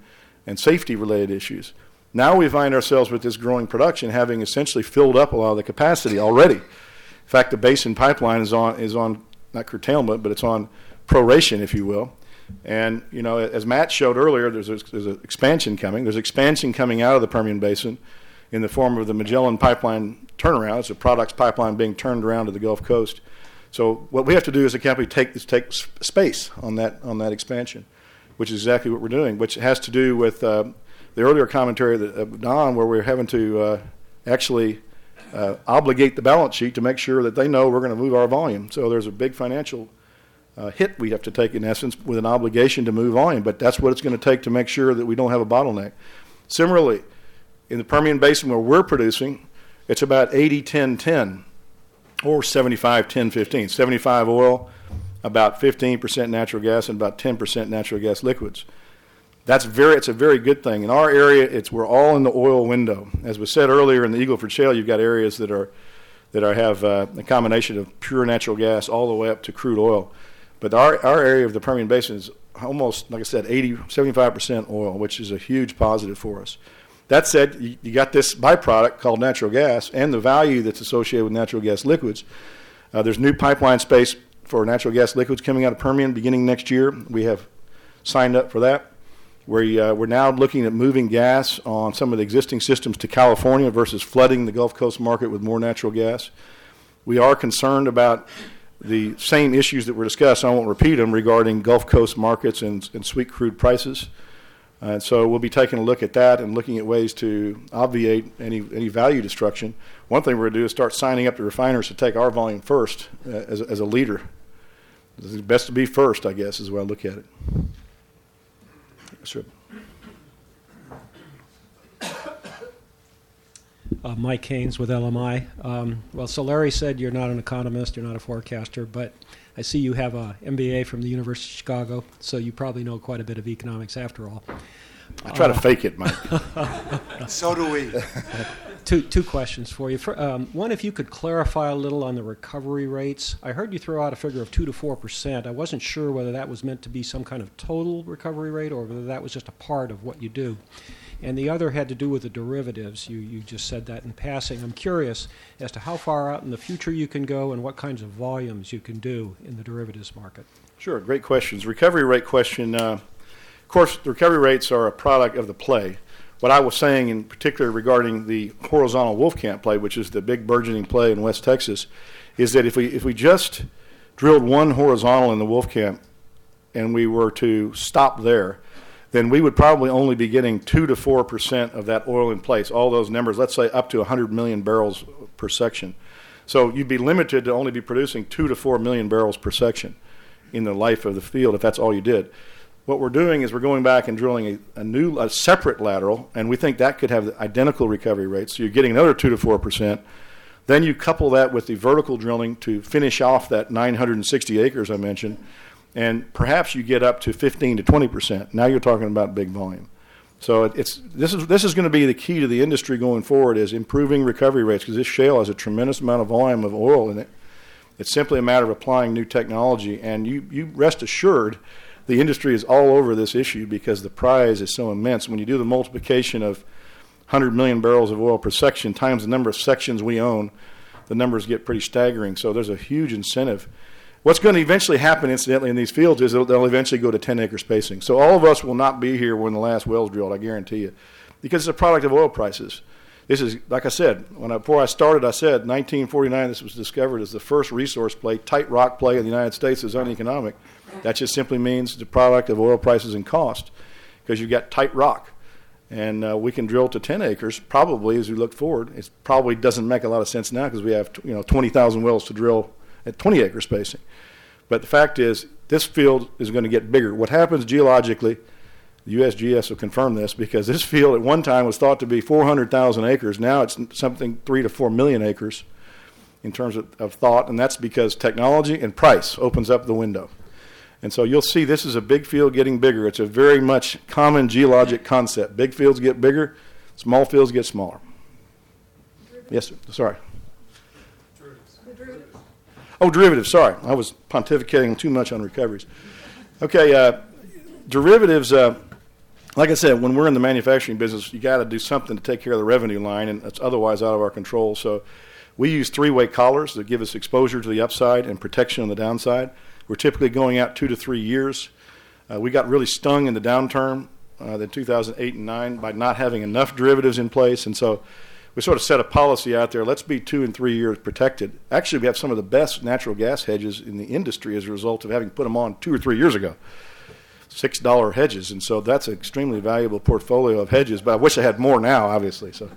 and safety-related issues. Now we find ourselves with this growing production having essentially filled up a lot of the capacity already. In fact, the Basin Pipeline is on not curtailment, but it's on proration, if you will. And, as Matt showed earlier, there's an expansion coming. There's expansion coming out of the Permian Basin in the form of the Magellan Pipeline turnaround. It's a products pipeline being turned around to the Gulf Coast. So what we have to do as a company is take space on that expansion, which is exactly what we're doing, which has to do with the earlier commentary of Don, where we're having to actually obligate the balance sheet to make sure that they know we're going to move our volume. So there's a big financial hit we have to take, in essence, with an obligation to move volume, but that's what it's going to take to make sure that we don't have a bottleneck. Similarly, in the Permian Basin where we're producing, it's about 80-10-10, or 75-10-15. 75 oil, about 15% natural gas, and about 10% natural gas liquids. It's a very good thing. In our area, we're all in the oil window. As was said earlier, in the Eagle Ford Shale, you've got areas that have a combination of pure natural gas all the way up to crude oil. But our area of the Permian Basin is almost, like I said, 75% oil, which is a huge positive for us. That said, you got this byproduct called natural gas and the value that's associated with natural gas liquids. There's new pipeline space for natural gas liquids coming out of Permian beginning next year. We have signed up for that. We're now looking at moving gas on some of the existing systems to California versus flooding the Gulf Coast market with more natural gas. We are concerned about the same issues that were discussed. I won't repeat them regarding Gulf Coast markets and sweet crude prices. And so we'll be taking a look at that and looking at ways to obviate any value destruction. One thing we're going to do is start signing up the refiners to take our volume first as a leader. It's best to be first, I guess, is the way I look at it. Sure. Mike Haynes with LMI. So Larry said you're not an economist, you're not a forecaster, but I see you have an MBA from the University of Chicago, so you probably know quite a bit of economics after all. I try to fake it, Mike. So do we. Two questions for you. One, if you could clarify a little on the recovery rates. I heard you throw out a figure of 2 to 4%. I wasn't sure whether that was meant to be some kind of total recovery rate or whether that was just a part of what you do. and the other had to do with the derivatives. You just said that in passing. I'm curious as to how far out in the future you can go and what kinds of volumes you can do in the derivatives market. Sure, great questions. Recovery rate question. Of course, the recovery rates are a product of the play. What I was saying in particular regarding the horizontal Wolfcamp play, which is the big burgeoning play in West Texas, is that if we just drilled one horizontal in the Wolfcamp and we were to stop there, then we would probably only be getting 2 to 4% of that oil in place. All those numbers, let's say up to 100 million barrels per section. So you'd be limited to only be producing 2 to 4 million barrels per section in the life of the field if that's all you did. What we're doing is we're going back and drilling a separate lateral, and we think that could have identical recovery rates. So you're getting another 2 to 4%. Then you couple that with the vertical drilling to finish off that 960 acres I mentioned, and perhaps you get up to 15 to 20%. Now you're talking about big volume. So this is going to be the key to the industry going forward, is improving recovery rates, because this shale has a tremendous amount of volume of oil in it. It's simply a matter of applying new technology, and you rest assured the industry is all over this issue because the prize is so immense. When you do the multiplication of 100 million barrels of oil per section times the number of sections we own, the numbers get pretty staggering. So there's a huge incentive. What's going to eventually happen, incidentally, in these fields is they'll eventually go to 10-acre spacing. So all of us will not be here when the last well's drilled, I guarantee you, because it's a product of oil prices. This is, like I said, before I started, I said 1949 this was discovered as the first resource play, tight rock play in the United States is uneconomic. That just simply means the product of oil prices and cost, because you've got tight rock. And we can drill to 10 acres probably as we look forward. It probably doesn't make a lot of sense now because we have 20,000 wells to drill at 20-acre spacing. But the fact is, this field is going to get bigger. What happens geologically, the USGS will confirm this, because this field at one time was thought to be 400,000 acres. Now it's something 3 to 4 million acres in terms of thought, and that's because technology and price opens up the window. And so you'll see this is a big field getting bigger. It's a very much common geologic concept. Big fields get bigger, small fields get smaller. Yes, sir. Sorry. Oh, derivatives. Sorry. I was pontificating too much on recoveries. Okay, derivatives, like I said, when we're in the manufacturing business, you got to do something to take care of the revenue line, and it's otherwise out of our control. So we use three-way collars that give us exposure to the upside and protection on the downside. We're typically going out 2 to 3 years. We got really stung in the downturn in 2008 and 9 by not having enough derivatives in place, and so we sort of set a policy out there. Let's be 2 and 3 years protected. Actually, we have some of the best natural gas hedges in the industry as a result of having put them on 2 or 3 years ago. $6 hedges, and so that's an extremely valuable portfolio of hedges, but I wish I had more now, obviously. So.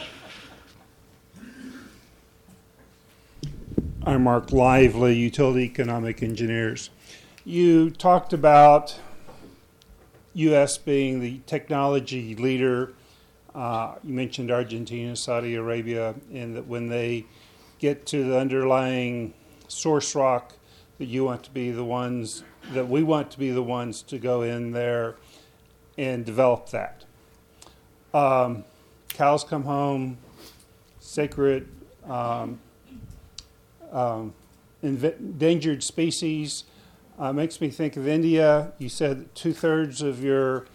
I'm Mark Lively, Utility Economic Engineers. You talked about U.S. being the technology leader. You mentioned Argentina, Saudi Arabia, and that when they get to the underlying source rock, that you want to be the ones, that we want to be the ones to go in there and develop that. Cows come home, sacred, endangered species. Makes me think of India. You said 2/3 of your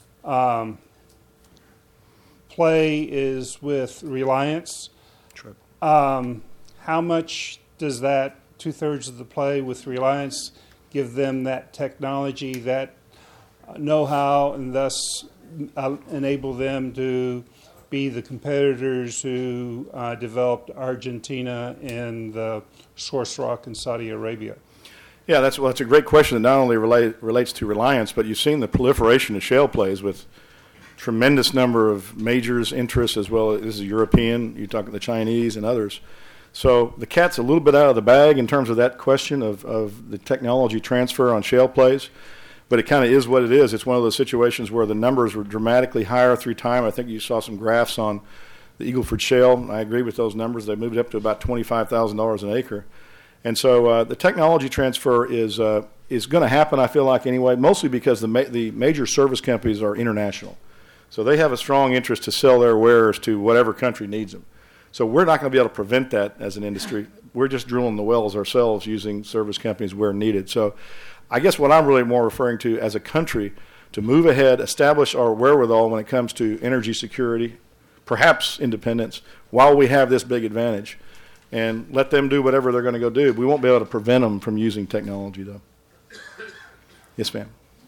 play is with Reliance. True. How much does that 2/3 of the play with Reliance give them that technology, that know-how, and thus enable them to be the competitors who developed Argentina and the source rock in Saudi Arabia? Yeah, that's a great question that not only relates to Reliance, but you've seen the proliferation of shale plays with tremendous number of majors' interests, as well as this is European, you're talking the Chinese and others. So the cat's a little bit out of the bag in terms of that question of the technology transfer on shale plays, but it kind of is what it is. It's one of those situations where the numbers were dramatically higher through time. I think you saw some graphs on the Eagle Ford Shale. I agree with those numbers. They moved up to about $25,000 an acre. And so the technology transfer is going to happen, I feel like, anyway, mostly because the major service companies are international. So they have a strong interest to sell their wares to whatever country needs them. So we're not going to be able to prevent that as an industry. We're just drilling the wells ourselves using service companies where needed. So I guess what I'm really more referring to as a country, to move ahead, establish our wherewithal when it comes to energy security, perhaps independence, while we have this big advantage, and let them do whatever they're going to go do. We won't be able to prevent them from using technology, though. Yes, ma'am.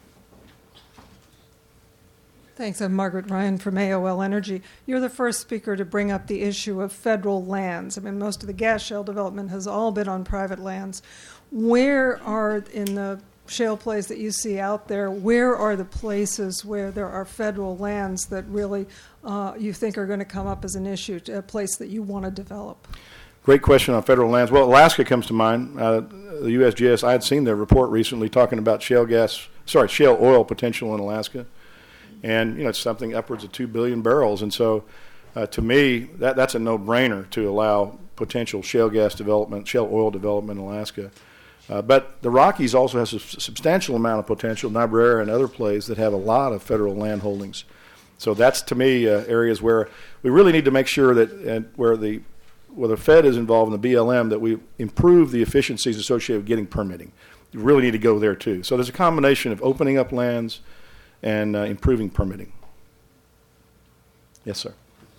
Thanks. I'm Margaret Ryan from AOL Energy. You're the first speaker to bring up the issue of federal lands. I mean, most of the gas shale development has all been on private lands. Where are, in the shale plays that you see out there, where are the places where there are federal lands that really you think are going to come up as an issue, a place that you want to develop? Great question on federal lands. Well, Alaska comes to mind. The USGS, I had seen their report recently talking about shale oil potential in Alaska. And, it's something upwards of 2 billion barrels. And so, to me, that's a no-brainer to allow potential shale oil development in Alaska. But the Rockies also has a substantial amount of potential, Niobrara and other plays that have a lot of federal land holdings. So that's, to me, areas where we really need to make sure that where the Fed is involved in the BLM, that we improve the efficiencies associated with getting permitting. You really need to go there, too. So there's a combination of opening up lands and improving permitting. Yes, sir.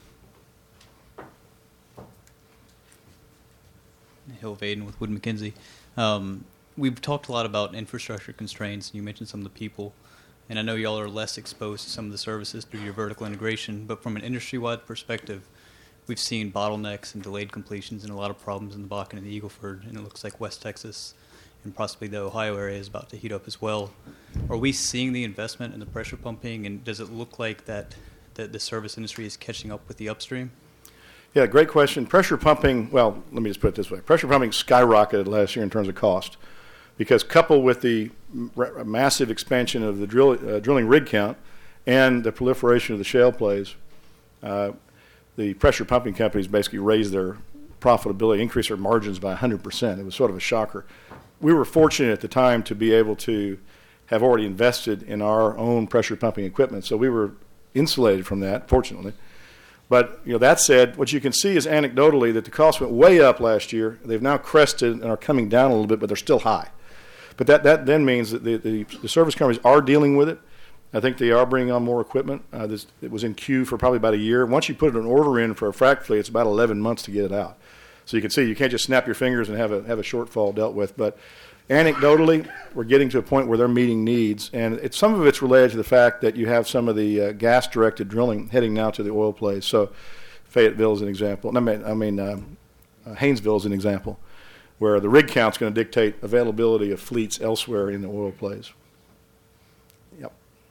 Hill Vaden with Wood Mackenzie. We've talked a lot about infrastructure constraints, and you mentioned some of the people. And I know y'all are less exposed to some of the services through your vertical integration, but from an industry-wide perspective, we've seen bottlenecks and delayed completions and a lot of problems in the Bakken and the Eagle Ford, and it looks like West Texas and possibly the Ohio area is about to heat up as well. Are we seeing the investment in the pressure pumping, and does it look like that the service industry is catching up with the upstream? Yeah, great question. Pressure pumping, well, let me just put it this way. Pressure pumping skyrocketed last year in terms of cost because coupled with the massive expansion of the drilling rig count and the proliferation of the shale plays, the pressure pumping companies basically raised their profitability, increased their margins by 100%. It was sort of a shocker. We were fortunate at the time to be able to have already invested in our own pressure pumping equipment, so we were insulated from that, fortunately. But that said, what you can see is anecdotally that the costs went way up last year. They've now crested and are coming down a little bit, but they're still high. But that then means that the service companies are dealing with it. I think they are bringing on more equipment. It was in queue for probably about a year. Once you put an order in for a frac fleet, it's about 11 months to get it out. So you can see you can't just snap your fingers and have a shortfall dealt with. But anecdotally, we're getting to a point where they're meeting needs, and some of it's related to the fact that you have some of the gas-directed drilling heading now to the oil plays. So Fayetteville is an example. Haynesville is an example, where the rig count's going to dictate availability of fleets elsewhere in the oil plays. Yep.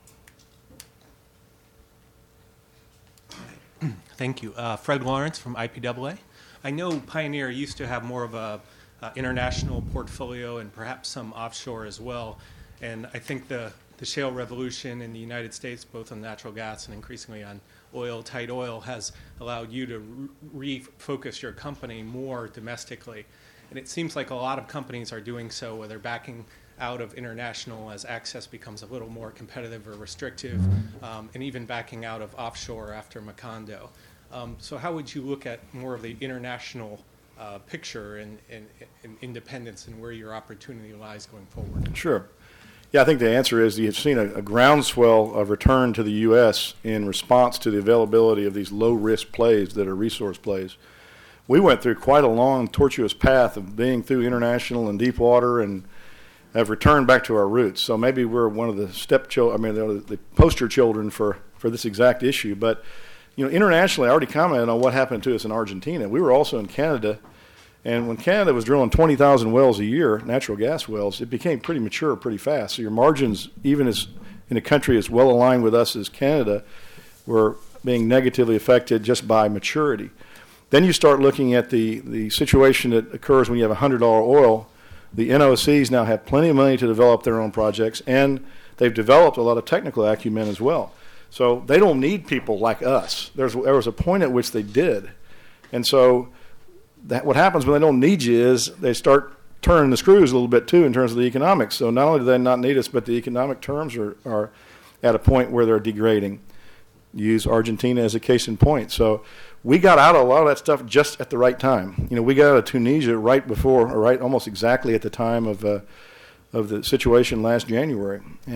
Thank you. Fred Lawrence from IPAA. I know Pioneer used to have more of a international portfolio and perhaps some offshore as well. And I think the shale revolution in the United States, both on natural gas and increasingly on oil, tight oil, has allowed you to refocus your company more domestically. And it seems like a lot of companies are doing so, where they're backing out of international as access becomes a little more competitive or restrictive, and even backing out of offshore after Macondo. So how would you look at more of the international picture and independence and where your opportunity lies going forward? Sure. Yeah, I think the answer is you've seen a groundswell of return to the U.S. in response to the availability of these low-risk plays that are resource plays. We went through quite a long, tortuous path of being through international and deep water and have returned back to our roots. So maybe we're one of the the poster children for this exact issue. But internationally, I already commented on what happened to us in Argentina. We were also in Canada, and when Canada was drilling 20,000 wells a year, natural gas wells, it became pretty mature pretty fast. So your margins, even as in a country as well aligned with us as Canada, were being negatively affected just by maturity. Then you start looking at the situation that occurs when you have $100 oil. The NOCs now have plenty of money to develop their own projects, and they've developed a lot of technical acumen as well. So they don't need people like us. There was a point at which they did. And so what happens when they don't need you is they start turning the screws a little bit too in terms of the economics. So not only do they not need us, but the economic terms are at a point where they're degrading. Use Argentina as a case in point. So we got out of a lot of that stuff just at the right time. We got out of Tunisia right before, or right almost exactly at the time of the situation last January. And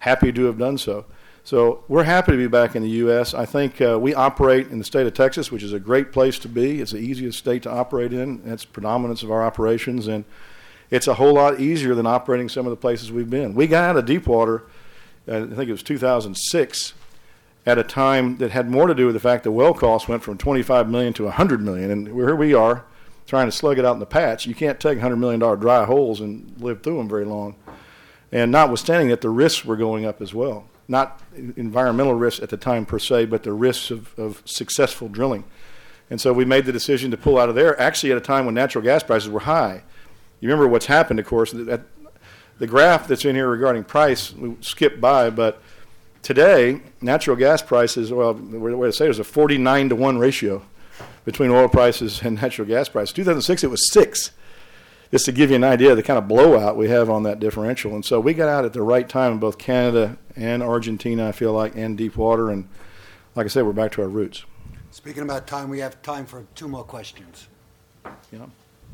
happy to have done so. So we're happy to be back in the U.S. I think we operate in the state of Texas, which is a great place to be. It's the easiest state to operate in. That's predominance of our operations, and it's a whole lot easier than operating some of the places we've been. We got out of Deepwater, I think it was 2006, at a time that had more to do with the fact that well costs went from $25 million to $100 million, and here we are trying to slug it out in the patch. You can't take $100 million dry holes and live through them very long. And notwithstanding that, the risks were going up as well. Not environmental risks at the time per se, but the risks of successful drilling. And so we made the decision to pull out of there, actually at a time when natural gas prices were high. You remember what's happened, of course. The graph that's in here regarding price, we skipped by, but today, natural gas prices, well, the way to say it is a 49-to-1 ratio between oil prices and natural gas prices. 2006, it was 6. Just to give you an idea of the kind of blowout we have on that differential. And so we got out at the right time in both Canada and Argentina, I feel like, and Deepwater. And like I said, we're back to our roots. Speaking about time, we have time for 2 more questions. Yeah.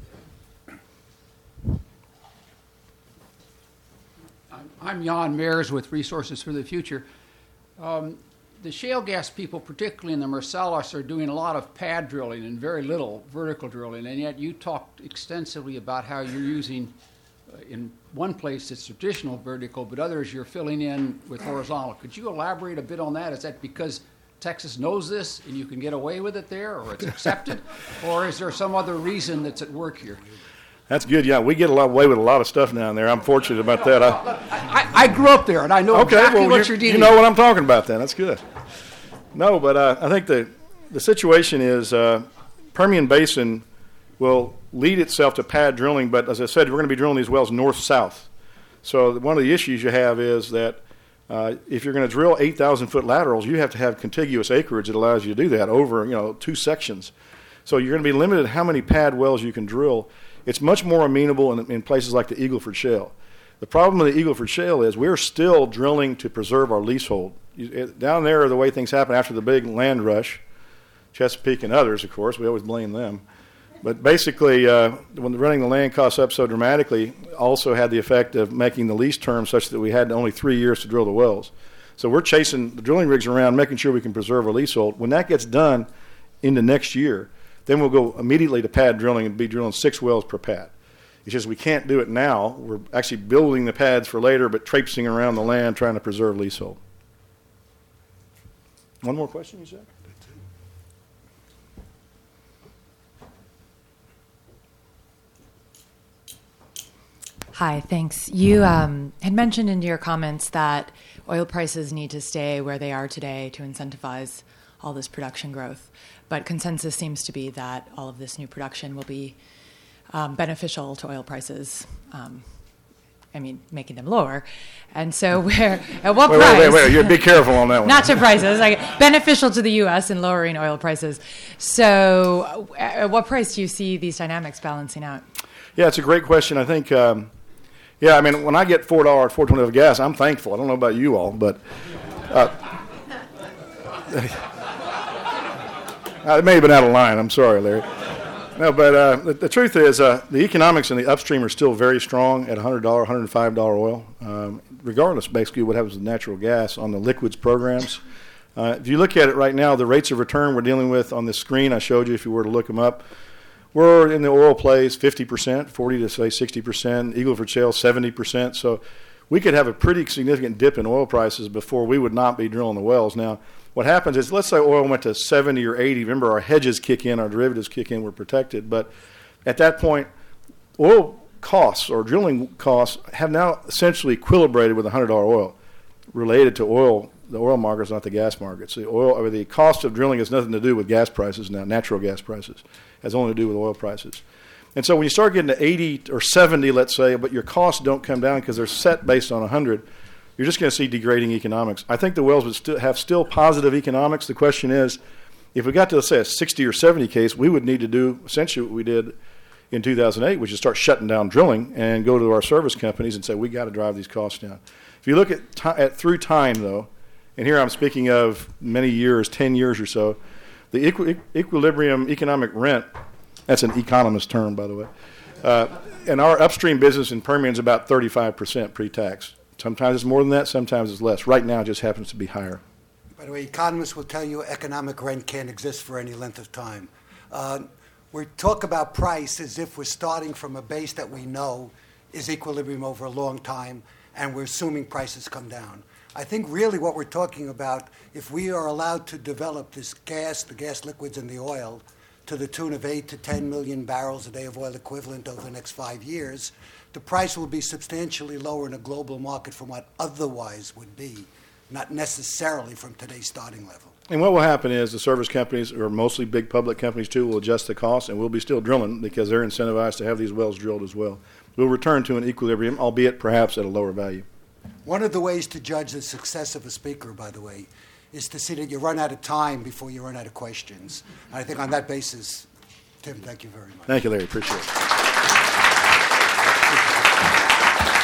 I'm Jan Mears with Resources for the Future. The shale gas people, particularly in the Marcellus, are doing a lot of pad drilling and very little vertical drilling, and yet you talked extensively about how you're using, in one place it's traditional vertical, but others you're filling in with horizontal. Could you elaborate a bit on that? Is that because Texas knows this and you can get away with it there, or it's accepted, or is there some other reason that's at work here? That's good. Yeah, we get away with a lot of stuff down there. I'm fortunate about that. I grew up there, and I know exactly what you're dealing with. You know what I'm talking about then. That's good. No, but I think the situation is Permian Basin will lead itself to pad drilling, but as I said, we're going to be drilling these wells north-south. So one of the issues you have is that if you're going to drill 8,000-foot laterals, you have to have contiguous acreage that allows you to do that over 2 sections. So you're going to be limited how many pad wells you can drill. It's much more amenable in places like the Eagle Ford Shale. The problem with the Eagle Ford Shale is we're still drilling to preserve our leasehold. Down there, the way things happen after the big land rush, Chesapeake and others, of course, we always blame them. But basically, when running the land costs up so dramatically, also had the effect of making the lease term such that we had only 3 years to drill the wells. So we're chasing the drilling rigs around, making sure we can preserve our leasehold. When that gets done into next year, then we'll go immediately to pad drilling and be drilling 6 wells per pad. It's just we can't do it now. We're actually building the pads for later, but traipsing around the land trying to preserve leasehold. One more question, you said? Hi, thanks. You had mentioned in your comments that oil prices need to stay where they are today to incentivize all this production growth. But consensus seems to be that all of this new production will be beneficial to oil prices. Making them lower. And so at what price? Wait, you be careful on that one. Not to prices, beneficial to the U.S. in lowering oil prices. So at what price do you see these dynamics balancing out? Yeah, it's a great question. I think, when I get $4, $4.20 of gas, I'm thankful. I don't know about you all, but it may have been out of line. I'm sorry, Larry. No, but the truth is the economics in the upstream are still very strong at $100, $105 oil, regardless basically of what happens with natural gas on the liquids programs. If you look at it right now, the rates of return we're dealing with on this screen I showed you, if you were to look them up, we're in the oil plays 50%, 40 to say 60%, Eagle Ford Shale 70%. So we could have a pretty significant dip in oil prices before we would not be drilling the wells. Now, what happens is, let's say oil went to 70 or 80. Remember, our hedges kick in, our derivatives kick in, we're protected. But at that point, oil costs or drilling costs have now essentially equilibrated with $100 oil, related to oil, the oil markets, not the gas markets. The cost of drilling has nothing to do with gas prices now, natural gas prices. It has only to do with oil prices. And so when you start getting to 80 or 70, let's say, but your costs don't come down because they're set based on 100, you're just going to see degrading economics. I think the wells would have positive economics. The question is, if we got to, let's say, a 60 or 70 case, we would need to do essentially what we did in 2008, which is start shutting down drilling and go to our service companies and say, we got to drive these costs down. If you look at through time, though, and here I'm speaking of many years, 10 years or so, the equilibrium economic rent, that's an economist term, by the way, and our upstream business in Permian is about 35% pre-tax. Sometimes it's more than that, sometimes it's less. Right now, it just happens to be higher. By the way, economists will tell you economic rent can't exist for any length of time. We talk about price as if we're starting from a base that we know is equilibrium over a long time, and we're assuming prices come down. I think really what we're talking about, if we are allowed to develop this gas, the gas liquids and the oil, to the tune of 8 to 10 million barrels a day of oil equivalent over the next 5 years, the price will be substantially lower in a global market from what otherwise would be, not necessarily from today's starting level. And what will happen is the service companies, or mostly big public companies too, will adjust the cost, and we'll be still drilling because they're incentivized to have these wells drilled as well. We'll return to an equilibrium, albeit perhaps at a lower value. One of the ways to judge the success of a speaker, by the way, is to see that you run out of time before you run out of questions. And I think on that basis, Tim, thank you very much. Thank you, Larry. Appreciate it.